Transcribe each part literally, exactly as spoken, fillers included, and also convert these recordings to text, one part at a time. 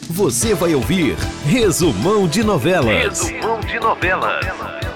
Você vai ouvir Resumão de Novelas. Resumão de Novelas.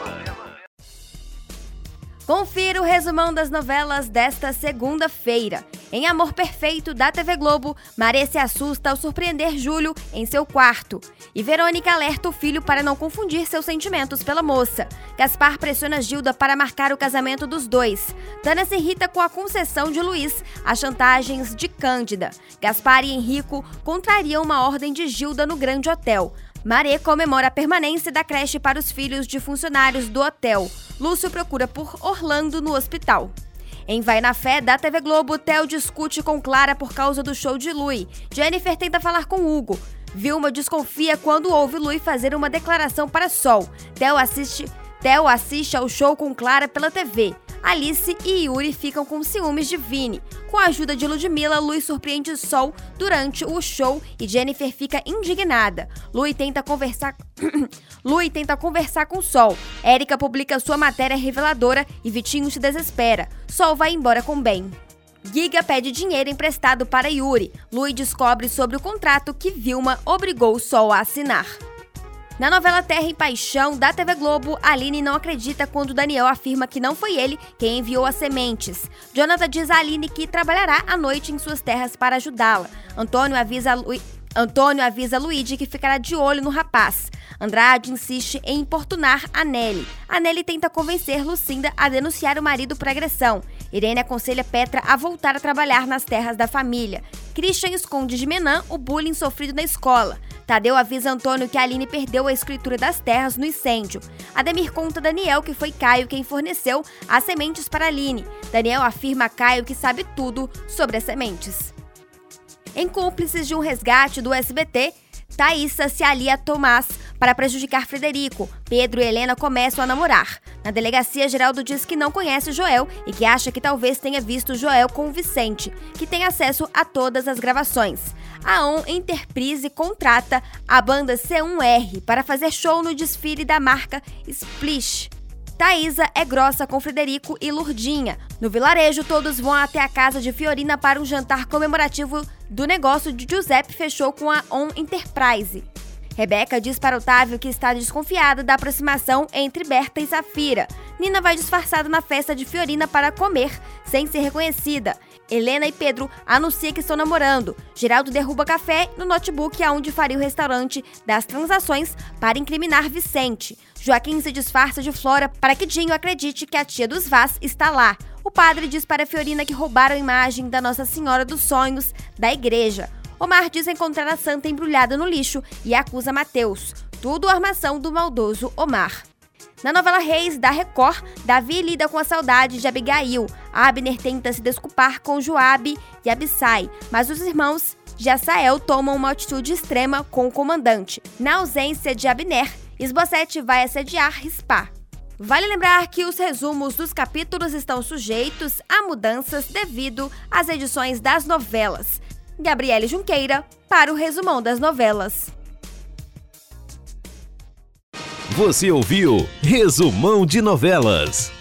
Confira o resumão das novelas desta segunda-feira. Em Amor Perfeito, da T V Globo, Maré se assusta ao surpreender Júlio em seu quarto. E Verônica alerta o filho para não confundir seus sentimentos pela moça. Gaspar pressiona Gilda para marcar o casamento dos dois. Tânia se irrita com a concessão de Luiz às chantagens de Cândida. Gaspar e Henrico contrariam uma ordem de Gilda no Grande Hotel. Maré comemora a permanência da creche para os filhos de funcionários do hotel. Lúcio procura por Orlando no hospital. Em Vai na Fé, da T V Globo, Theo discute com Clara por causa do show de Lui. Jennifer tenta falar com Hugo. Vilma desconfia quando ouve Lui fazer uma declaração para Sol. Theo assiste, Theo assiste ao show com Clara pela T V. Alice e Yuri ficam com ciúmes de Vini. Com a ajuda de Ludmilla, Lui surpreende Sol durante o show e Jennifer fica indignada. Lui tenta conversar... Lui tenta conversar com Sol. Érica publica sua matéria reveladora e Vitinho se desespera. Sol vai embora com Ben. Giga pede dinheiro emprestado para Yuri. Lui descobre sobre o contrato que Vilma obrigou Sol a assinar. Na novela Terra e Paixão, da T V Globo, Aline não acredita quando Daniel afirma que não foi ele quem enviou as sementes. Jonathan diz a Aline que trabalhará à noite em suas terras para ajudá-la. Antônio avisa, Lu... Antônio avisa Luigi que ficará de olho no rapaz. Andrade insiste em importunar a Nelly. A Nelly tenta convencer Lucinda a denunciar o marido por agressão. Irene aconselha Petra a voltar a trabalhar nas terras da família. Christian esconde de Menan o bullying sofrido na escola. Tadeu avisa Antônio que a Aline perdeu a escritura das terras no incêndio. Ademir conta a Daniel que foi Caio quem forneceu as sementes para Aline. Daniel afirma a Caio que sabe tudo sobre as sementes. Em Cúmplices de um Resgate do S B T, Thaísa se alia a Tomás para prejudicar Frederico. Pedro e Helena começam a namorar. Na delegacia, Geraldo diz que não conhece Joel e que acha que talvez tenha visto Joel com o Vicente, que tem acesso a todas as gravações. A On Enterprise contrata a banda C um R para fazer show no desfile da marca Splish. Thaísa é grossa com Frederico e Lurdinha. No vilarejo, todos vão até a casa de Fiorina para um jantar comemorativo do negócio de Giuseppe fechou com a On Enterprise. Rebeca diz para Otávio que está desconfiada da aproximação entre Berta e Safira. Nina vai disfarçada na festa de Fiorina para comer, sem ser reconhecida. Helena e Pedro anunciam que estão namorando. Geraldo derruba café no notebook aonde faria o restaurante das transações para incriminar Vicente. Joaquim se disfarça de Flora para que Dinho acredite que a tia dos Vaz está lá. O padre diz para Fiorina que roubaram a imagem da Nossa Senhora dos Sonhos da igreja. Omar diz encontrar a santa embrulhada no lixo e acusa Mateus. Tudo armação do maldoso Omar. Na novela Reis, da Record, Davi lida com a saudade de Abigail. Abner tenta se desculpar com Joabe e Abissai, mas os irmãos de Asael tomam uma atitude extrema com o comandante. Na ausência de Abner, Esbocete vai assediar Rispa. Vale lembrar que os resumos dos capítulos estão sujeitos a mudanças devido às edições das novelas. Gabriele Junqueira, para o Resumão das Novelas. Você ouviu Resumão de Novelas.